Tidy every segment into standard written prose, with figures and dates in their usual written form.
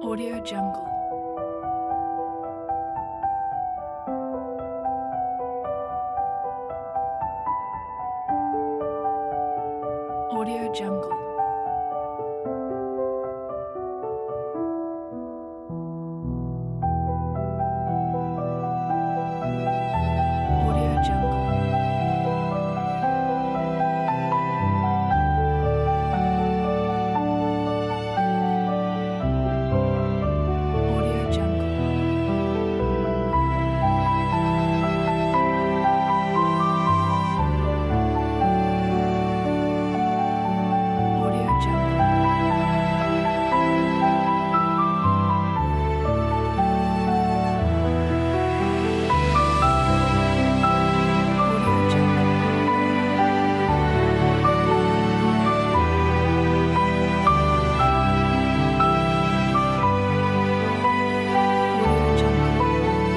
Audio Jungle. Audio Jungle. Audio Jungle. Audio Jungle. Audio Jungle. Audio Jungle. Audio Jungle.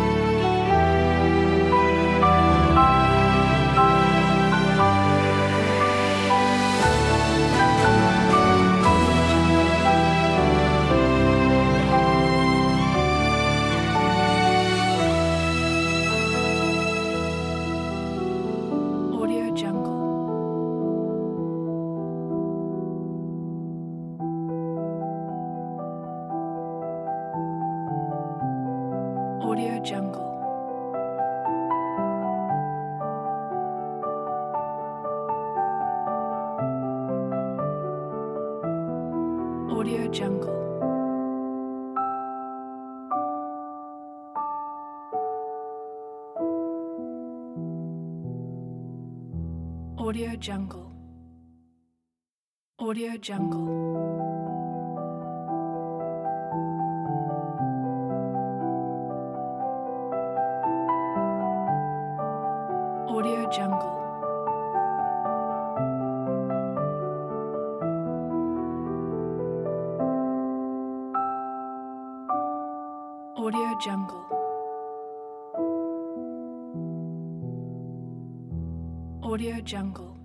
Audio Jungle. Audio Jungle. Audio Jungle. Audio Jungle. Audio Jungle. Audio Jungle. Audio Jungle. Audio Jungle.